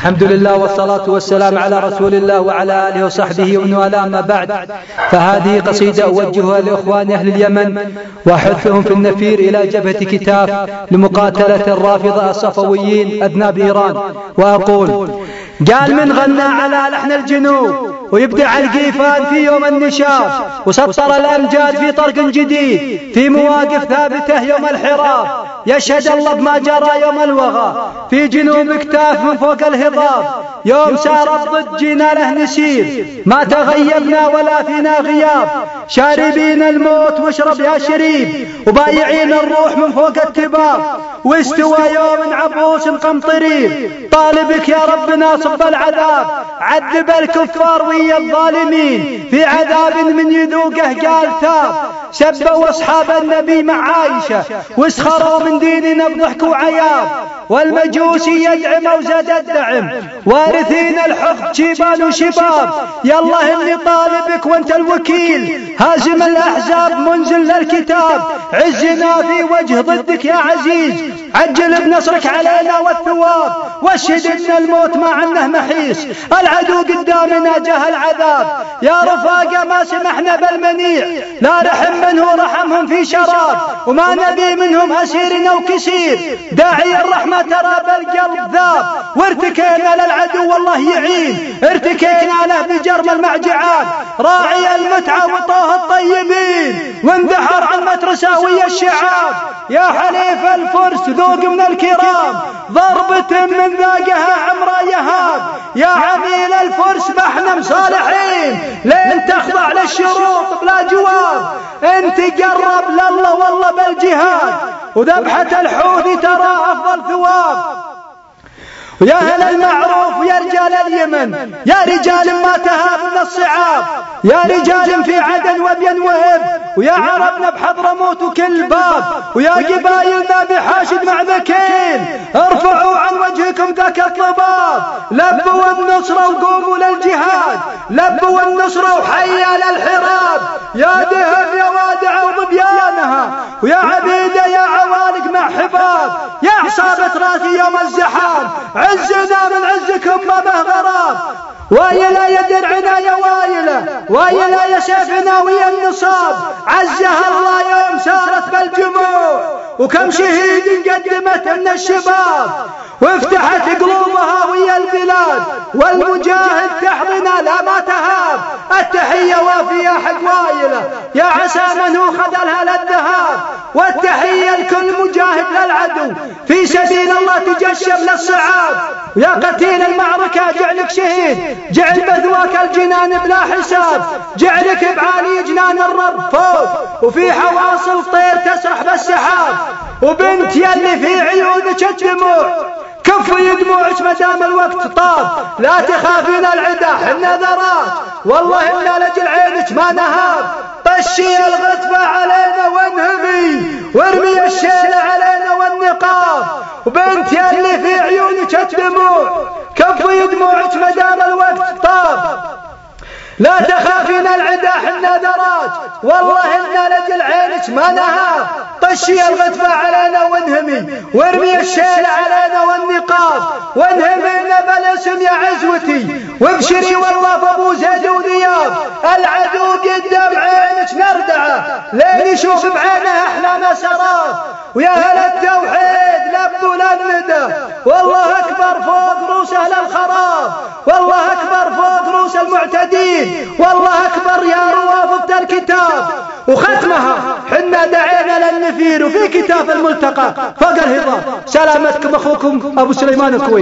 الحمد لله والصلاة والسلام على رسول الله وعلى آله وصحبه ومن والاه، أما بعد، فهذه قصيدة أوجهها لإخوان أهل اليمن وأحثهم في النفير إلى جبهة كتاف لمقاتلة الرافضة الصفويين أذناب إيران. وأقول: قال من غنى على لحن الجنوب ويبدع القيفان في يوم النشاف، وسطر الأمجاد في طرق جديد في مواقف ثابتة يوم الحراب، يشهد الله بما جرى يوم الوغى في جنوب كتاف من فوق الهضاب. يوم سار الضد جينا له نسير، ما تغيبنا ولا فينا غياب، شاربين الموت واشرب يا شريب، وبايعين الروح من فوق التباب، واستوى يوم عبوس قمطرير، طالبك يا ربنا صب العذاب، عذب الكفار ويا الظالمين في عذاب من يذوقه قال تاب. سبوا أصحاب النبي مع عائشة واسخروا من ديننا بضحك وعياب، والمجوسي يدعم وزاد الدعم، وارثين الحقد شيبان وشباب. يالله اني طالبك وانت الوكيل، هازم الاحزاب منزل للكتاب، عزنا في وجه ضدك يا عزيز، عجل بنصرك علينا والثواب، واشهد ان الموت ما عنه محيص، العدو قدامنا جه العذاب. يا رفاقه ما سمحنا بالمنيع، لا رحم منه رحمهم في شراب، وما نبي منهم اسير او كسير، داعي الرحمه ترى بالقلب ذاب. وارتكينا للعدو والله يعين، ارتكينا له بجرم المعجعات، راعي المتعه وطه الطيبين، واندحر عن مترسه ويا الشعاب. يا حليف الفرس ذوق من الكرام، ضربة من ذاقها عمرا يهاب. يا عميل الفرس بحنا مصالحين، لين تخضع للشروط بلا جواب، انت قرب لله والله بالجهاد، وذبحة الحوثي ترى افضل ثواب. ويا أهل المعروف ويا رجال اليمن، يا رجال ما تهاب من الصعاب، يا رجال في عدن وبين وهب، ويا عربنا بحضرموت وكل باب، ويا قبايلنا بحاشد مع ذكين، ارفعوا عن وجهكم ذاك الضباب، لبوا النصرة وقوموا للجهاد، لبوا النصرة وحيا للحراب. يا دهب يا وادعة وظبيانها، ويا عبيدة يا عوالق مع حباب، يا عصابة راسي يوم الزحام، عزنا من عزكم ما به غراب. وايلا يا درعنا يا وايلا، وايلا يا سيفنا ويا النصاب، عزها الله يوم سارت بالجموع، وكم شهيد قدمت من الشباب، وافتحت قلوبها ويا البلاد، والمجاهد تحضنا لا ما تهاب. التحية وافية حق وايلة، يا عسى من هو خذلها للذهاب، والتحية لكل مجاهد للعدو في سبيل الله تجشم للصعاب. يا قتيل المعركة جعلك شهيد، جعل بثواك الجنان بلا حساب، جعلك بعالي جنان الرب فوق، وفي حواصل طير تسرح بالسحاب. وبنت يلي في عيونك الدموع، كفي دموعك مدام الوقت طاب، لا تخافين العدا حنا ذرات، والله إنا لجل عينك ما نهاب. طشي الغتفة علينا وانهبي، وارمي الشيلة علينا والنقاب، وبنت يلي في عيونك الدموع، كفي دموعك مدام الوقت طاب، لا تخافين العدا حنا ذرات، والله إنا لجل عينك ما نهاب. طشي الغتفة علينا وانهمي، وارمي الشيل علينا والنقاب، وانهمينا بالاسم يا عزوتي، وابشري والله بابو زيد وذياب. العدو قدام عينك نردعه، لين يشوف بعينه احلام سراب. ويا اهل التوحيد لبوا للندى، والله اكبر فوق روس اهل الخراب، والله اكبر فوق روس المعتدين، والله اكبر يا روافض الكتاب. وختمها حنا دعينا للنفير، وفي كتاف الملتقى فوق الهضاب. سلامتكم اخوكم ابو سليمان الكويت.